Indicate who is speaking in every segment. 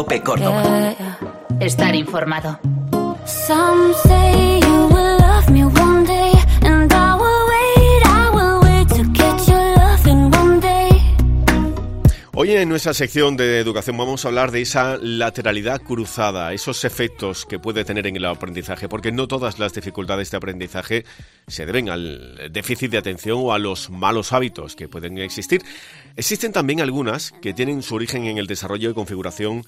Speaker 1: Cope Córdoba.
Speaker 2: Estar informado.
Speaker 3: Some say you will love me one day, and I will wait to get your loving one day.
Speaker 4: Hoy en nuestra sección de educación vamos a hablar de esa lateralidad cruzada, esos efectos que puede tener en el aprendizaje, porque no todas las dificultades de aprendizaje se deben al déficit de atención o a los malos hábitos que pueden existir. Existen también algunas que tienen su origen en el desarrollo y configuración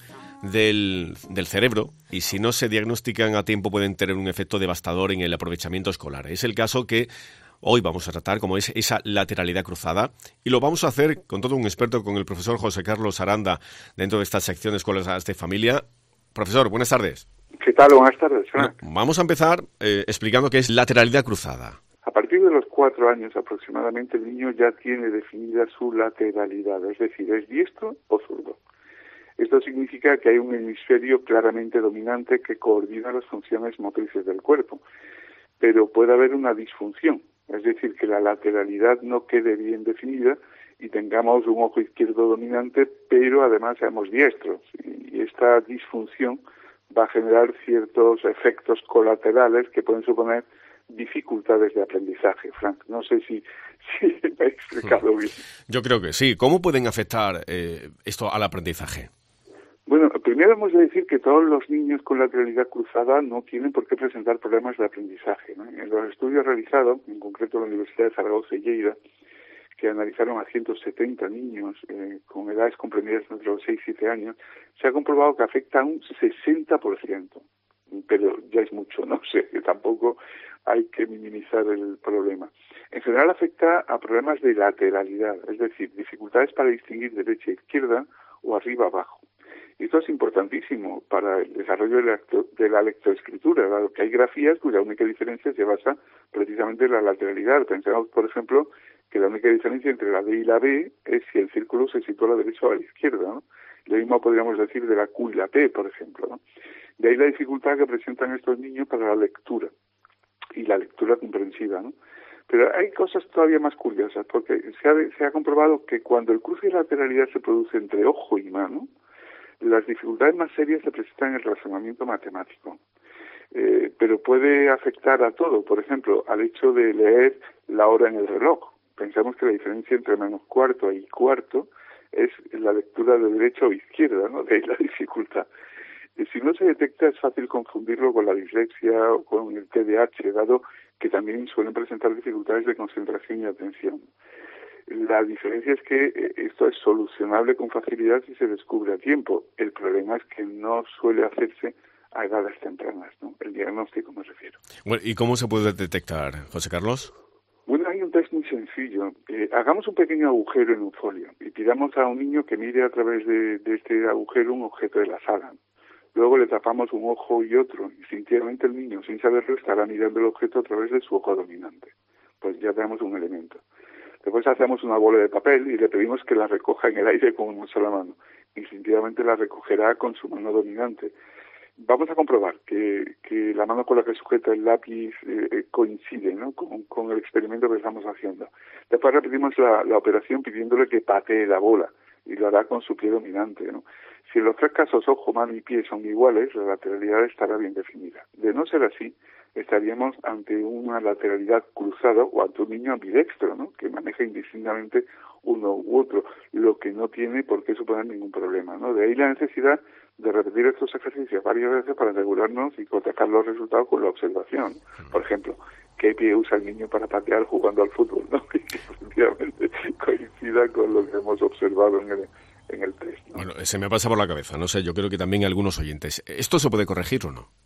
Speaker 4: del cerebro, y si no se diagnostican a tiempo pueden tener un efecto devastador en el aprovechamiento escolar. Es el caso que hoy vamos a tratar, como es esa lateralidad cruzada, y lo vamos a hacer con todo un experto, con el profesor José Carlos Aranda, dentro de esta sección de Escuelas de Familia. Profesor, buenas tardes.
Speaker 5: ¿Qué tal? Buenas tardes.
Speaker 4: Bueno, vamos a empezar explicando qué es lateralidad cruzada.
Speaker 5: A partir de los 4 años aproximadamente, el niño ya tiene definida su lateralidad, es decir, es diestro o zurdo. Esto significa que hay un hemisferio claramente dominante que coordina las funciones motrices del cuerpo, pero puede haber una disfunción, es decir, que la lateralidad no quede bien definida y tengamos un ojo izquierdo dominante, pero además seamos diestros, y esta disfunción va a generar ciertos efectos colaterales que pueden suponer dificultades de aprendizaje. Frank, no sé si me he explicado bien.
Speaker 4: Yo creo que sí. ¿Cómo pueden afectar esto al aprendizaje?
Speaker 5: Bueno, primero hemos de decir que todos los niños con lateralidad cruzada no tienen por qué presentar problemas de aprendizaje, ¿no? En los estudios realizados, en concreto en la Universidad de Zaragoza y Lleida, que analizaron a 170 niños con edades comprendidas entre los 6 y 7 años, se ha comprobado que afecta a un 60%. Pero ya es mucho, no sé, que tampoco hay que minimizar el problema. En general afecta a problemas de lateralidad, es decir, dificultades para distinguir derecha e izquierda o arriba abajo. Esto es importantísimo para el desarrollo de la lectoescritura, dado que hay grafías cuya única diferencia se basa precisamente en la lateralidad. Pensamos, por ejemplo, que la única diferencia entre la D y la B es si el círculo se sitúa a la derecha o a la izquierda, ¿no? Lo mismo podríamos decir de la Q y la P, por ejemplo, ¿no? De ahí la dificultad que presentan estos niños para la lectura y la lectura comprensiva, ¿no? Pero hay cosas todavía más curiosas, porque se ha comprobado que cuando el cruce de lateralidad se produce entre ojo y mano, las dificultades más serias se presentan en el razonamiento matemático. Pero puede afectar a todo, por ejemplo, al hecho de leer la hora en el reloj. Pensamos que la diferencia entre menos cuarto y cuarto es la lectura de derecha o izquierda, ¿no? De ahí la dificultad. Si no se detecta, es fácil confundirlo con la dislexia o con el TDAH, dado que también suelen presentar dificultades de concentración y atención. La diferencia es que esto es solucionable con facilidad si se descubre a tiempo. El problema es que no suele hacerse a edades tempranas, ¿no? El diagnóstico me refiero.
Speaker 4: Bueno, ¿y cómo se puede detectar, José Carlos?
Speaker 5: Bueno, hay un test muy sencillo. Hagamos un pequeño agujero en un folio y pidamos a un niño que mire a través de este agujero un objeto de la sala. Luego le tapamos un ojo y otro, y instintivamente el niño, sin saberlo, estará mirando el objeto a través de su ojo dominante. Pues ya tenemos un elemento. Después hacemos una bola de papel y le pedimos que la recoja en el aire con una sola mano. Instintivamente la recogerá con su mano dominante. Vamos a comprobar que la mano con la que sujeta el lápiz coincide, ¿no? con el experimento que estamos haciendo. Después repetimos la operación pidiéndole que patee la bola y lo hará con su pie dominante, ¿no? Si en los 3 casos ojo, mano y pie son iguales, la lateralidad estará bien definida. De no ser así, estaríamos ante una lateralidad cruzada o ante un niño ambidextro, ¿no? Que maneja indistintamente uno u otro, lo que no tiene por qué suponer ningún problema, ¿no? De ahí la necesidad de repetir estos ejercicios varias veces para asegurarnos y cotejar los resultados con la observación. Por ejemplo, ¿qué pie usa el niño para patear jugando al fútbol, ¿no? Y que efectivamente coincida con lo que hemos observado en el test, ¿no?
Speaker 4: Bueno, se me pasa por la cabeza, no sé, yo creo que también algunos oyentes. ¿Esto se puede corregir o no?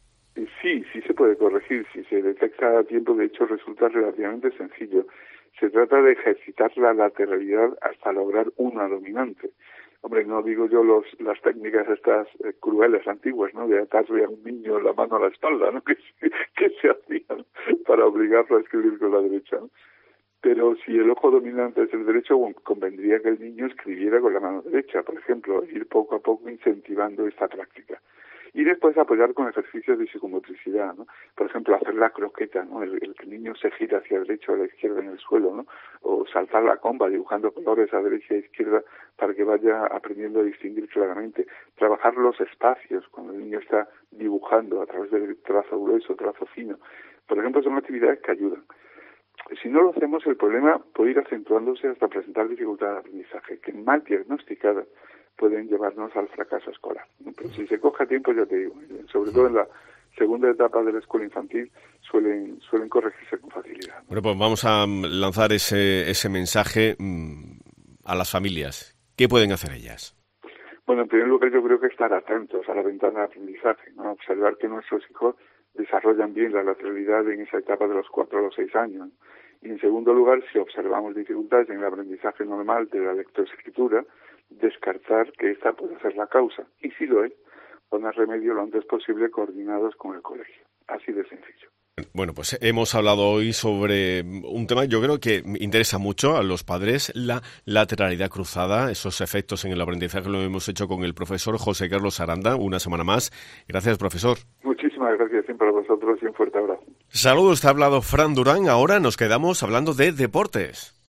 Speaker 5: Sí se puede corregir. Si se detecta a tiempo, de hecho, resulta relativamente sencillo. Se trata de ejercitar la lateralidad hasta lograr una dominante. Hombre, no digo yo las técnicas estas crueles, antiguas, ¿no? De atarle a un niño la mano a la espalda, ¿no? Que se hacían para obligarlo a escribir con la derecha, ¿no? Pero si el ojo dominante es el derecho, convendría que el niño escribiera con la mano derecha, por ejemplo, ir poco a poco incentivando esta práctica. Y después apoyar con ejercicios de psicomotricidad, ¿no? Por ejemplo, hacer la croqueta, ¿no? El que el niño se gira hacia la derecha o a la izquierda en el suelo, ¿no? O saltar la comba dibujando colores a derecha e izquierda para que vaya aprendiendo a distinguir claramente. Trabajar los espacios cuando el niño está dibujando a través del trazo grueso, trazo fino. Por ejemplo, son actividades que ayudan. Si no lo hacemos, el problema puede ir acentuándose hasta presentar dificultad de aprendizaje, que mal diagnosticadas pueden llevarnos al fracaso escolar. Pero si se coge a tiempo, ya te digo, sobre todo en la segunda etapa de la escuela infantil, suelen corregirse con facilidad.
Speaker 4: Bueno, pues vamos a lanzar ese mensaje a las familias. ¿Qué pueden hacer ellas?
Speaker 5: Bueno, en primer lugar, yo creo que estar atentos a la ventana de aprendizaje, ¿no? Observar que nuestros hijos desarrollan bien la lateralidad en esa etapa de los 4 a los 6 años. Y en segundo lugar, si observamos dificultades en el aprendizaje normal de la lectoescritura, descartar que esta puede ser la causa. Y si lo es, poner remedio lo antes posible coordinados con el colegio. Así de sencillo.
Speaker 4: Bueno, pues hemos hablado hoy sobre un tema, yo creo que interesa mucho a los padres, la lateralidad cruzada, esos efectos en el aprendizaje. Lo hemos hecho con el profesor José Carlos Aranda, una semana más. Gracias, profesor.
Speaker 5: Muchísimas gracias siempre a vosotros y un fuerte abrazo.
Speaker 4: Saludos, te ha hablado Fran Durán. Ahora nos quedamos hablando de deportes.